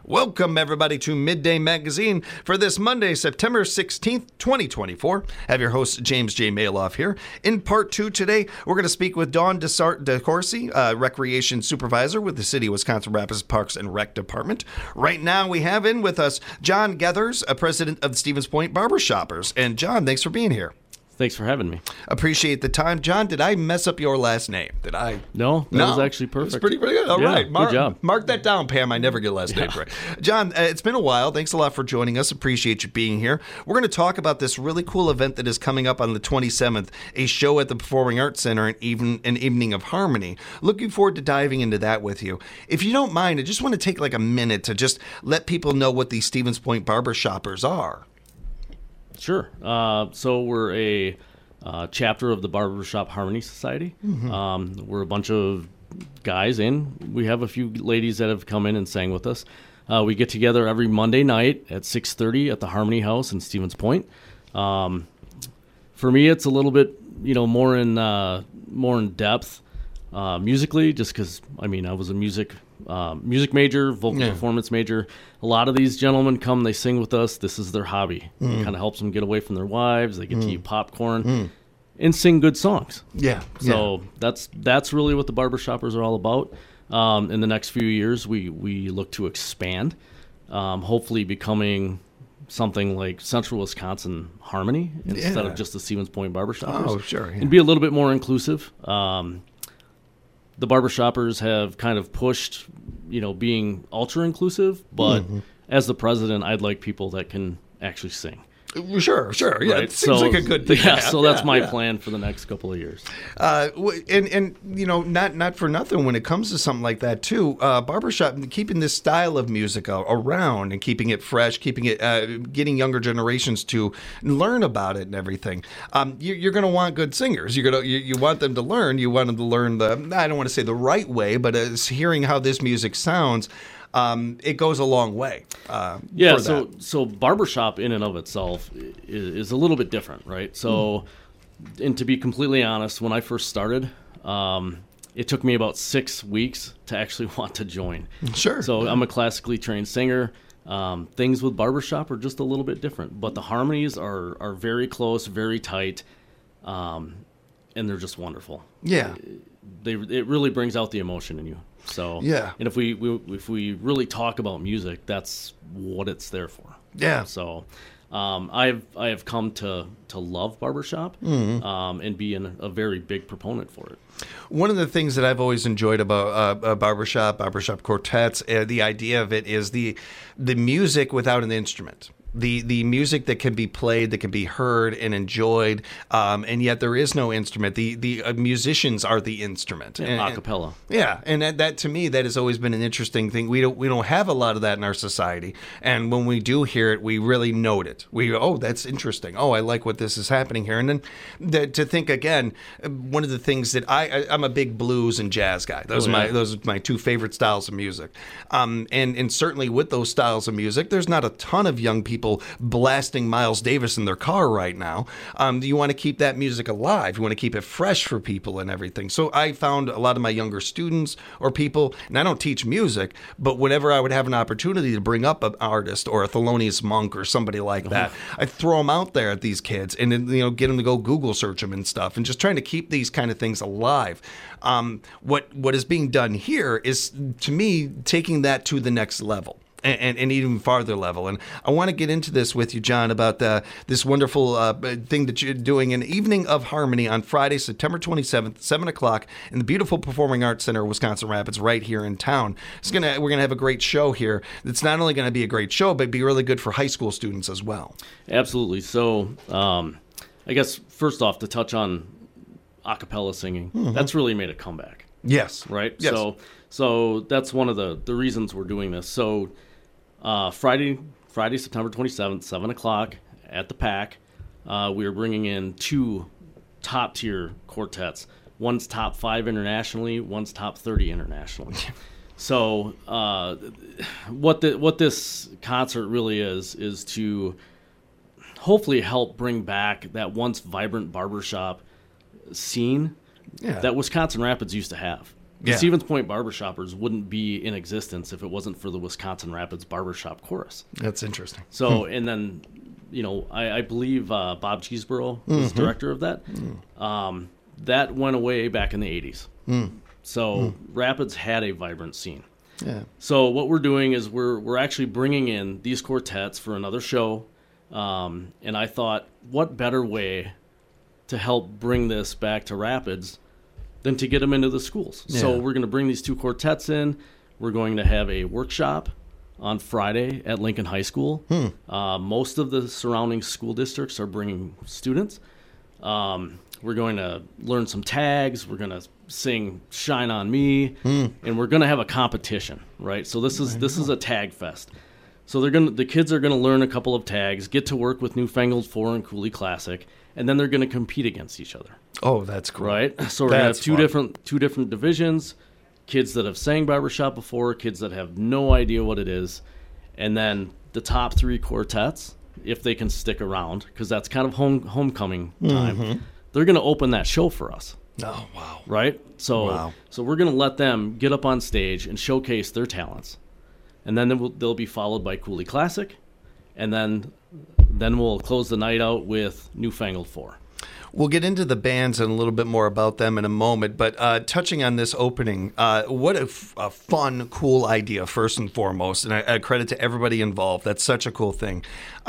Welcome, everybody, to Midday Magazine for this Monday, September 16th, 2024. I have your host, James J. Maloff here. In part two today, we're going to speak with Dawn DeCourcy, Recreation Supervisor with the City of Wisconsin Rapids Parks and Rec Department. Right now, we have in with us John Gethers, President of the Stevens Point Barbershoppers. And John, thanks for being here. Thanks for having me. Appreciate the time. John, did I mess up your last name? Did I? No, that was actually perfect. It's pretty good. All right. Good job. Mark that down, Pam. I never get last names right. John, it's been a while. Thanks a lot for joining us. Appreciate you being here. We're going to talk about this really cool event that is coming up on the 27th, a show at the Performing Arts Center, an Evening of Harmony. Looking forward to diving into that with you. If you don't mind, I just want to take like a minute to just let people know what the Stevens Point Barbershoppers are. Sure. So we're a chapter of the Barbershop Harmony Society. Mm-hmm. We're a bunch of guys in. We have a few ladies that have come in and sang with us. We get together every Monday night at 6:30 at the Harmony House in Stevens Point. For me, it's a little bit, more in depth musically, just because I was a music major, vocal performance major. A lot of these gentlemen come, they sing with us. This is their hobby. It kind of helps them get away from their wives. They get to eat popcorn and sing good songs. So that's really what the Barbershoppers are all about. In the next few years, we look to expand, hopefully becoming something like Central Wisconsin Harmony instead of just the Stevens Point Barbershoppers. Oh, sure. And be a little bit more inclusive. The Barbershoppers have kind of pushed, being ultra inclusive, but as the president, I'd like people that can actually sing. Sure. Yeah, right? It seems like a good thing. Yeah, so that's my plan for the next couple of years. And not for nothing when it comes to something like that too. Barbershop, keeping this style of music around and keeping it fresh, keeping it, getting younger generations to learn about it and everything. You're going to want good singers. You want them to learn. You want them to learn I don't want to say the right way, but hearing how this music sounds. It goes a long way. So barbershop in and of itself is a little bit different, right? So, and to be completely honest, when I first started, it took me about 6 weeks to actually want to join. Sure. So I'm a classically trained singer. Things with barbershop are just a little bit different, but the harmonies are very close, very tight, and they're just wonderful. Yeah. It really brings out the emotion in you. So and if we really talk about music, that's what it's there for. Yeah. So I have come to love barbershop and be a very big proponent for it. One of the things that I've always enjoyed about barbershop quartets, the idea of it is the music without an instrument. The music that can be played, that can be heard and enjoyed, and yet there is no instrument. The musicians are the instrument. A cappella. And that to me, that has always been an interesting thing. We don't have a lot of that in our society, and when we do hear it, we really note it. We go, oh, that's interesting. Oh, I like what this is happening here. And then to think again, one of the things that I'm a big blues and jazz guy. Those are my two favorite styles of music, and certainly with those styles of music, there's not a ton of young people blasting Miles Davis in their car right now. You want to keep that music alive. You want to keep it fresh for people and everything. So I found a lot of my younger students or people, and I don't teach music, but whenever I would have an opportunity to bring up an artist or a Thelonious Monk or somebody like that, I throw them out there at these kids and then, get them to go Google search them and stuff, and just trying to keep these kind of things alive. What is being done here is, to me, taking that to the next level. And even farther level. And I want to get into this with you, John, about this wonderful thing that you're doing, an Evening of Harmony on Friday, September 27th, 7 o'clock in the beautiful Performing Arts Center of Wisconsin Rapids right here in town. We're going to have a great show here. It's not only going to be a great show, but be really good for high school students as well. Absolutely. So I guess first off, to touch on a cappella singing, that's really made a comeback. Yes. Right? Yes. So that's one of the reasons we're doing this. So Friday, September 27th, 7 o'clock at the PAC, we are bringing in two top-tier quartets. One's top 5 internationally, one's top 30 internationally. So what this concert really is to hopefully help bring back that once vibrant barbershop scene that Wisconsin Rapids used to have. The Yeah. Stevens Point Barbershoppers wouldn't be in existence if it wasn't for the Wisconsin Rapids Barbershop Chorus. That's interesting. So, and then, I believe Bob Cheeseborough was director of that. That went away back in the 80s. So Rapids had a vibrant scene. Yeah. So what we're doing is we're actually bringing in these quartets for another show. And I thought, what better way to help bring this back to Rapids than to get them into the schools. Yeah. So we're going to bring these two quartets in. We're going to have a workshop on Friday at Lincoln High School. Most of the surrounding school districts are bringing students. We're going to learn some tags. We're going to sing "Shine on Me," and we're going to have a competition, right? So this is a tag fest. So the kids are going to learn a couple of tags, get to work with Newfangled 4 and Cooley Classic, and then they're going to compete against each other. Oh, that's cool. Right? So we're going to have That's two different divisions, kids that have sang barbershop before, kids that have no idea what it is, and then the top 3 quartets, if they can stick around, because that's kind of homecoming time, they're going to open that show for us. Oh, wow. Right? So we're going to let them get up on stage and showcase their talents. And then they'll be followed by Cooley Classic, and then we'll close the night out with Newfangled 4. We'll get into the bands and a little bit more about them in a moment, but touching on this opening, what a fun, cool idea, first and foremost, and I credit to everybody involved. That's such a cool thing.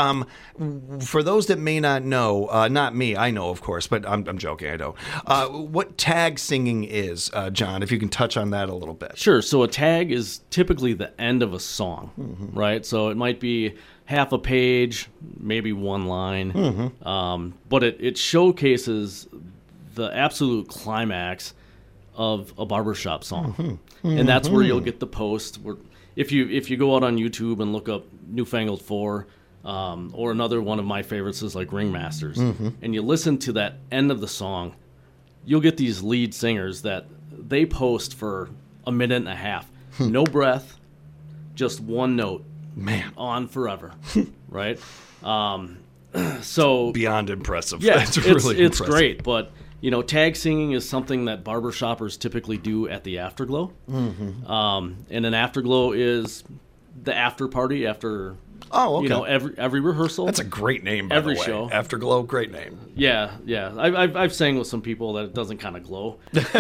For those that may not know, not me, I know, of course, but I'm joking, I don't. What tag singing is, John, if you can touch on that a little bit. Sure. So a tag is typically the end of a song, right? So it might be half a page, maybe one line, but it showcases the absolute climax of a barbershop song, and that's where you'll get the post. Where if you go out on YouTube and look up Newfangled 4, or another one of my favorites is like Ringmasters, and you listen to that end of the song, you'll get these lead singers that they post for a minute and a half, no breath, just one note. Man, on forever, right? So beyond impressive. Yeah, That's really it's impressive. great. But tag singing is something that barbershoppers typically do at the afterglow. And an afterglow is the after party after. Oh, okay. Every rehearsal. That's a great name, by every the way. show. Afterglow, great name. Yeah. I've sang with some people that it doesn't kind of glow,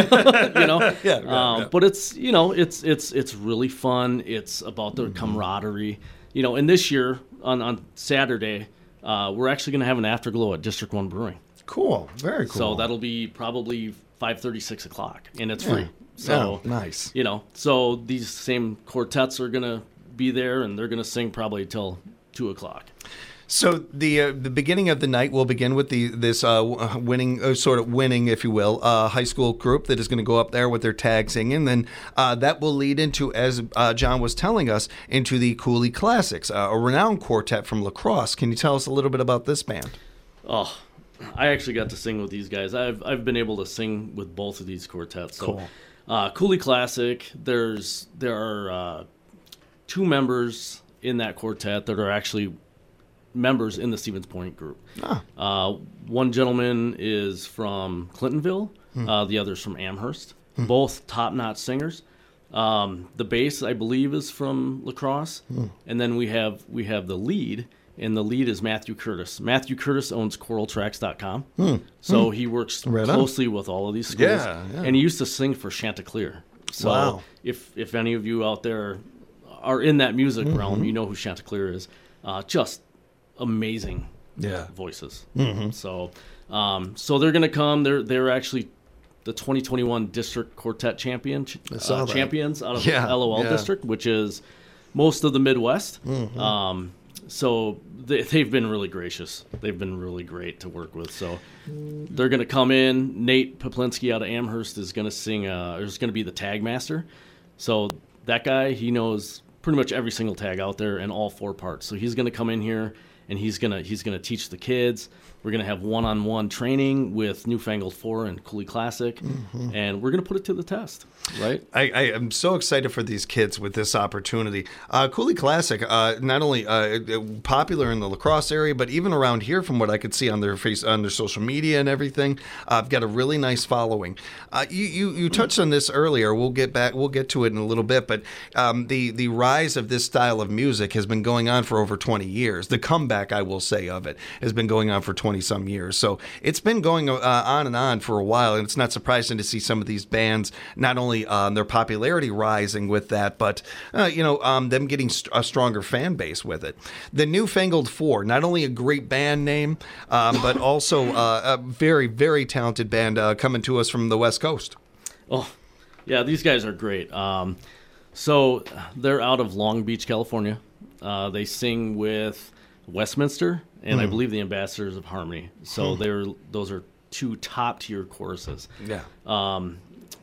Yeah. But it's it's really fun. It's about the camaraderie, And this year on Saturday, we're actually going to have an afterglow at District 1 Brewing. Cool, very cool. So that'll be probably 5:30, 6 o'clock, and it's free. So nice. So these same quartets are going to be there, and they're going to sing probably till 2 o'clock. So the beginning of the night will begin with this winning, if you will, high school group that is going to go up there with their tag singing. Then that will lead into, as John was telling us, into the Cooley Classics, a renowned quartet from La Crosse. Can you tell us a little bit about this band? Oh, I actually got to sing with these guys. I've been able to sing with both of these quartets. So, cool. Cooley Classic. There are 2 members in that quartet that are actually members in the Stevens Point group. One gentleman is from Clintonville, the other's from Amherst. Both top-notch singers. The bass, I believe, is from La Crosse, and then we have the lead, and the lead is Matthew Curtis. Matthew Curtis owns CoralTracks.com, so he works closely with all of these schools, and he used to sing for Chanticleer. So if any of you out there are in that music realm, you know who Chanticleer is. Just amazing voices. So they're going to come. They're actually the 2021 District Quartet champions out of LOL District, which is most of the Midwest. So they've been really gracious. They've been really great to work with. So they're going to come in. Nate Poplinski out of Amherst is going to sing. Is going to be the tag master. So that guy, he knows pretty much every single tag out there and all 4 parts. So he's going to come in here and he's going to teach the kids. We're going to have one-on-one training with Newfangled 4 and Cooley Classic, and we're going to put it to the test, right? I am so excited for these kids with this opportunity. Cooley Classic, not only popular in the La Crosse area, but even around here, from what I could see on their social media and everything, I've got a really nice following. You touched on this earlier. We'll get to it in a little bit, but the rise of this style of music has been going on for over 20 years. The comeback, I will say, of it has been going on for 20-some years. So it's been going on and on for a while, and it's not surprising to see some of these bands, not only their popularity rising with that, but them getting a stronger fan base with it. The Newfangled 4, not only a great band name, but also a very, very talented band coming to us from the West Coast. Oh, yeah, these guys are great. So they're out of Long Beach, California. They sing with Westminster, and I believe the Ambassadors of Harmony. So those are two top-tier choruses. Yeah. I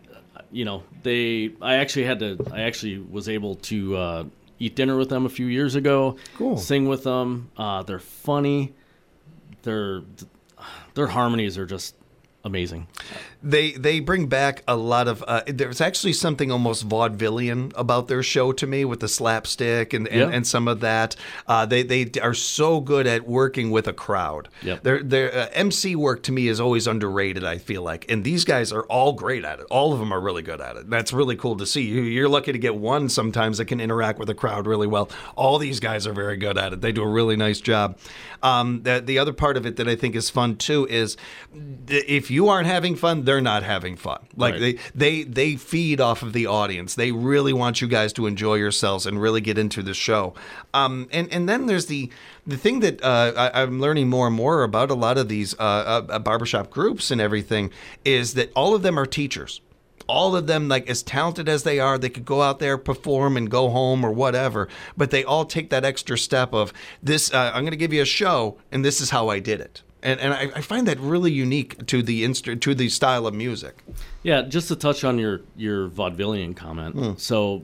actually was able to eat dinner with them a few years ago. Cool. Sing with them. They're funny. Their harmonies are just amazing. They bring back a lot of there's actually something almost vaudevillian about their show to me, with the slapstick and some of that. They are so good at working with a crowd. Yep. Their MC work to me is always underrated, I feel like, and these guys are all great at it. All of them are really good at it. That's really cool to see. You're lucky to get one sometimes that can interact with a crowd really well. All these guys are very good at it. They do a really nice job. The other part of it that I think is fun too is if you aren't having fun, they're not having fun. Like right. they feed off of the audience. They really want you guys to enjoy yourselves and really get into the show. And then there's the thing that I'm learning more and more about a lot of these barbershop groups and everything is that all of them are teachers. All of them, like, as talented as they are, they could go out there, perform, and go home or whatever. But they all take that extra step of this. I'm going to give you a show, and this is how I did it. And I find that really unique to the style of music. Yeah, just to touch on your vaudevillian comment. So,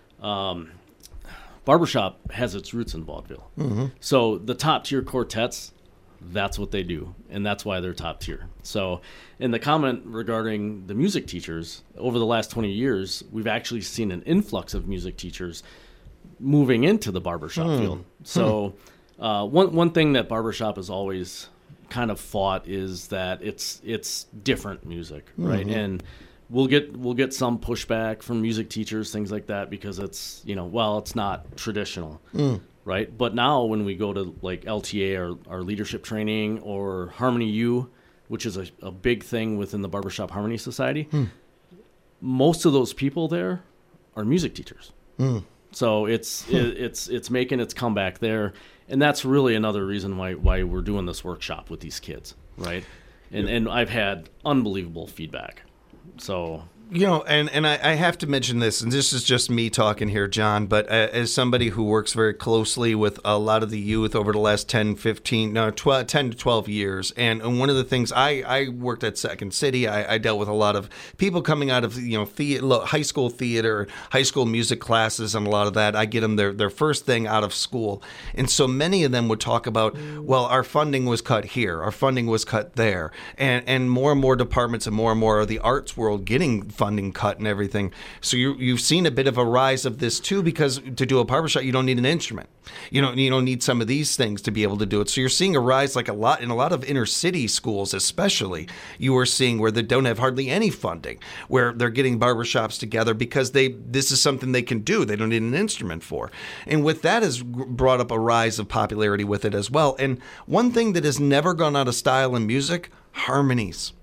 barbershop has its roots in vaudeville. Mm-hmm. So the top tier quartets, that's what they do, and that's why they're top tier. So, in the comment regarding the music teachers, over the last 20 years, we've actually seen an influx of music teachers moving into the barbershop field. So, one thing that barbershop has always kind of fought is that it's different music, right? And we'll get some pushback from music teachers, things like that, because it's it's not traditional. Right. But now when we go to like LTA, our leadership training, or Harmony U, which is a big thing within the Barbershop Harmony Society, most of those people there are music teachers. So it's making its comeback there. And that's really another reason why we're doing this workshop with these kids. Right. And I've had unbelievable feedback. So. And I have to mention this, and this is just me talking here, John, but as somebody who works very closely with a lot of the youth over the last 10 to 12 years, and one of the things, I worked at Second City, I dealt with a lot of people coming out of, high school theater, high school music classes, and a lot of that. I get them their first thing out of school. And so many of them would talk about, well, our funding was cut here, our funding was cut there, and more departments and more of the arts world getting funding cut and everything. So you've seen a bit of a rise of this too, because to do a barbershop, you don't need an instrument. You don't need some of these things to be able to do it. So you're seeing a rise in a lot of inner city schools, especially. You are seeing where they don't have hardly any funding, where they're getting barbershops together because this is something they can do. They don't need an instrument for. And with that has brought up a rise of popularity with it as well. And one thing that has never gone out of style in music, harmonies.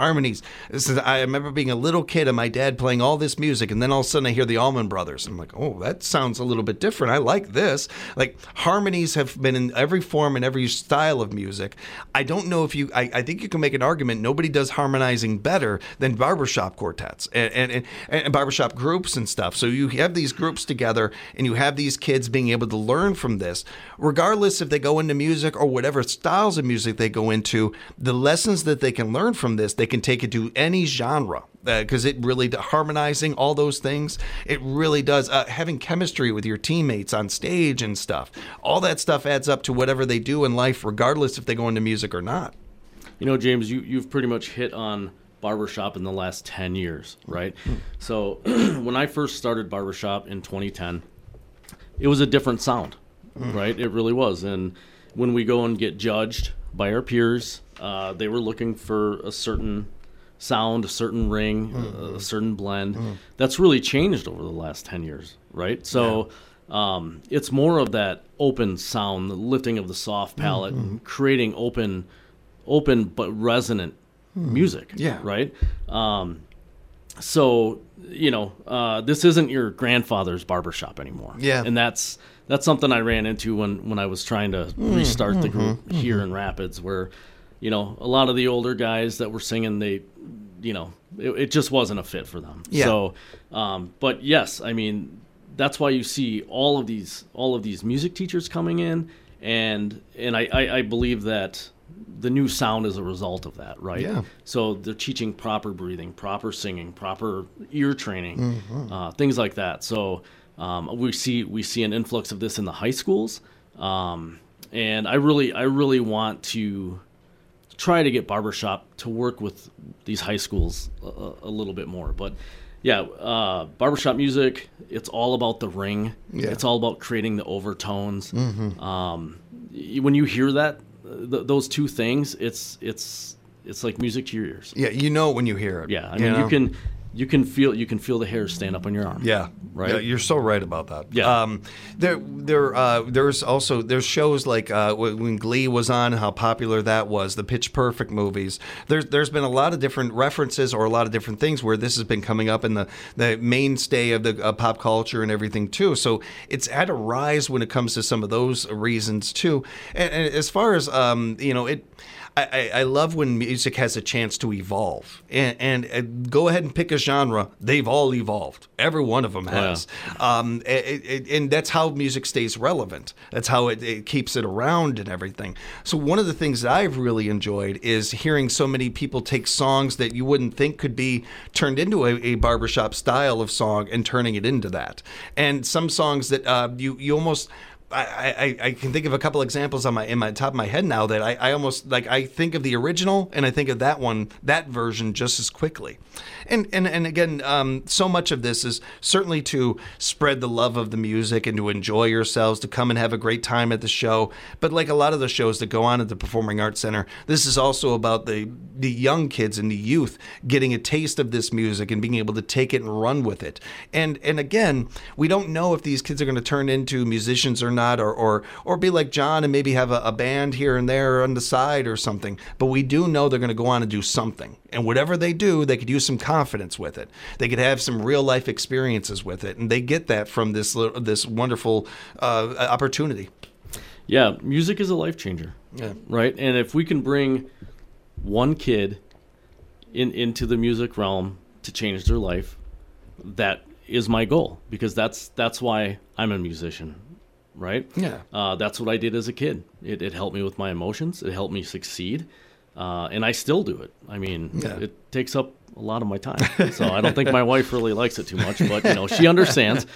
I remember being a little kid and my dad playing all this music, and then all of a sudden I hear the Allman Brothers. I'm like, oh, that sounds a little bit different. I like this. Like, harmonies have been in every form and every style of music. I don't know if I think you can make an argument nobody does harmonizing better than barbershop quartets and barbershop groups and stuff. So you have these groups together and you have these kids being able to learn from this, regardless if they go into music or whatever styles of music they go into. The lessons that they can learn from this, they can take it to any genre. Because it really, harmonizing all those things, it really does. Having chemistry with your teammates on stage and stuff, all that stuff adds up to whatever they do in life, regardless if they go into music or not. You know, James, you've pretty much hit on barbershop in the last 10 years, right? So when I first started barbershop in 2010, it was a different sound, right? It really was. And when we go and get judged by our peers, they were looking for a certain sound, a certain ring, a certain blend. That's really changed over the last 10 years, right? So it's more of that open sound, the lifting of the soft palate, creating open but resonant music, right? So, you know, this isn't your grandfather's barbershop anymore. Yeah. And that's something I ran into when I was trying to restart the group here in Rapids, where, you know, a lot of the older guys that were singing, they, you know, it just wasn't a fit for them. Yeah. So, but yes, I mean, that's why you see all of these music teachers coming in, and I believe that the new sound is a result of that, right? Yeah. So they're teaching proper breathing, proper singing, proper ear training, things like that. So we see an influx of this in the high schools, and I really want to try to get barbershop to work with these high schools a little bit more. But yeah, barbershop music, it's all about the ring. Yeah. It's all about creating the overtones. When you hear that, those two things, it's like music to your ears. Yeah, you know when you hear it. Yeah, I mean, you can feel the hairs stand up on your arm. Yeah, right. Yeah, you're so right about that. Yeah. There's shows like when Glee was on, how popular that was. The Pitch Perfect movies. There's been a lot of different references or a lot of different things where this has been coming up in the mainstay of the pop culture and everything too. So it's had a rise when it comes to some of those reasons too. And as far as you know, it. I love when music has a chance to evolve, and go ahead and pick a genre. They've all evolved. Every one of them has. And that's how music stays relevant. That's how it keeps it around and everything. So one of the things that I've really enjoyed is hearing so many people take songs that you wouldn't think could be turned into a barbershop style of song and turning it into that. And some songs that you almost... I can think of a couple examples in my top of my head now that I almost like. I think of the original and I think of that version just as quickly. And again, so much of this is certainly to spread the love of the music and to enjoy yourselves, to come and have a great time at the show. But like a lot of the shows that go on at the Performing Arts Center, this is also about the young kids and the youth getting a taste of this music and being able to take it and run with it. And again, we don't know if these kids are going to turn into musicians or not, or be like John and maybe have a band here and there on the side or something. But we do know they're going to go on and do something. And whatever they do, they could use some confidence with it. They could have some real life experiences with it, and they get that from this wonderful opportunity. Yeah, music is a life changer. Yeah. Right? And if we can bring one kid into the music realm to change their life, that is my goal, because that's why I'm a musician. Right? Yeah. That's what I did as a kid. It helped me with my emotions. It helped me succeed. And I still do it. I mean, it takes up a lot of my time. So I don't think my wife really likes it too much, but, you know, she understands.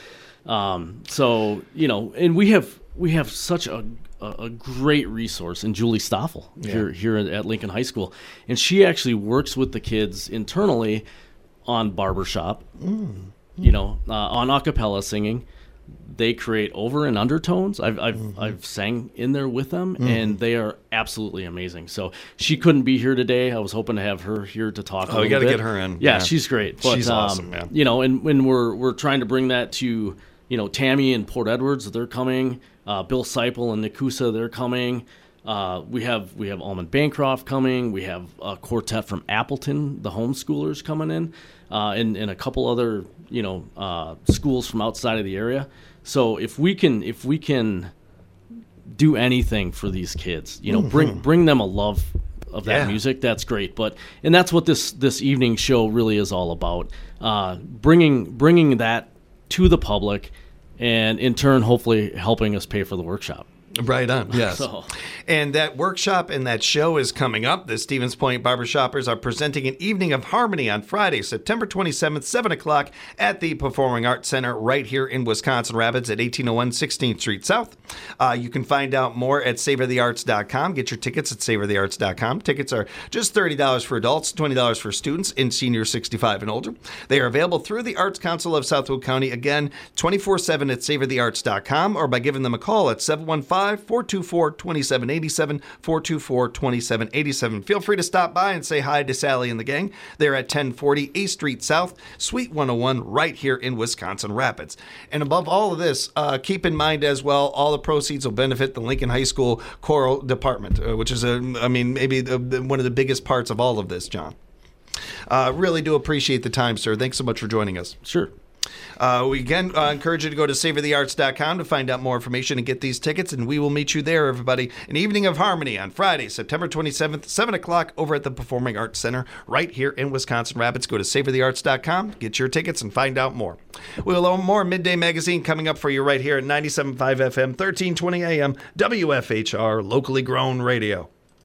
So, you know, and we have such a great resource in Julie Stoffel here at Lincoln High School. And she actually works with the kids internally on barbershop, you know, on a cappella singing. They create over and undertones. I've sang in there with them, and they are absolutely amazing. So she couldn't be here today. I was hoping to have her here to talk. Oh, you got to get her in. Yeah, she's great. But, she's awesome, man. You know, and when we're trying to bring that to, you know, Tammy and Port Edwards, they're coming. Bill Seipel and Nakusa, they're coming. We have Almond Bancroft coming. We have a quartet from Appleton, the homeschoolers, coming in, and a couple other, you know, schools from outside of the area. So if we can do anything for these kids, you know, bring them a love of that music, that's great. And that's what this evening show really is all about, bringing that to the public, and in turn, hopefully helping us pay for the workshop. Right on, yes. So. And that workshop and that show is coming up. The Stevens Point Barbershoppers are presenting an Evening of Harmony on Friday, September 27th, 7 o'clock at the Performing Arts Center right here in Wisconsin Rapids at 1801 16th Street South. You can find out more at savorthearts.com. Get your tickets at savorthearts.com. Tickets are just $30 for adults, $20 for students and seniors 65 and older. They are available through the Arts Council of Southwold County, again, 24/7 at savorthearts.com, or by giving them a call at 715-424-2787, 424-2787. Feel free to stop by and say hi to Sally and the gang. They're at 1040 A Street South, Suite 101, right here in Wisconsin Rapids. And above all of this, keep in mind as well, all the proceeds will benefit the Lincoln High School Choral Department, which is, maybe one of the biggest parts of all of this, John. Really do appreciate the time, sir. Thanks so much for joining us. Sure. We again encourage you to go to savorthearts.com to find out more information and get these tickets, and we will meet you there, everybody. An Evening of Harmony on Friday, September 27th, 7 o'clock over at the Performing Arts Center right here in Wisconsin Rapids. Go to savorthearts.com, get your tickets, and find out more. We'll have more Midday Magazine coming up for you right here at 97.5 FM, 1320 AM, WFHR, locally grown radio.